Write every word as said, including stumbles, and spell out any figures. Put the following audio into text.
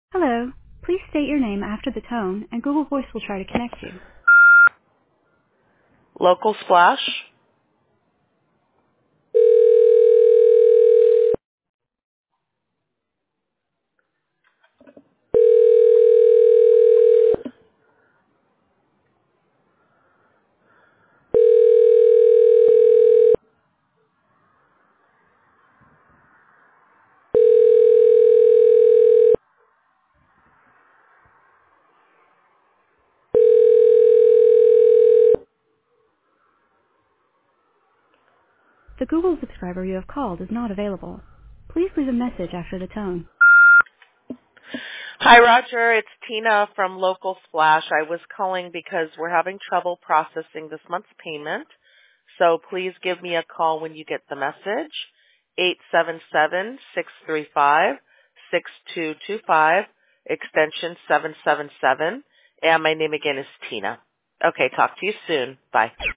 Hello. Please state your name after the tone, and Google Voice will try to connect you. Local Splash. The Google subscriber you have called is not available. Please leave a message after the tone. Hi, Roger. It's Tina from Local Splash. I was calling because we're having trouble processing this month's payment. So please give me a call when you get the message. eight seven seven, six three five, six two two five, extension seven seven seven. And my name again is Tina. Okay, talk to you soon. Bye.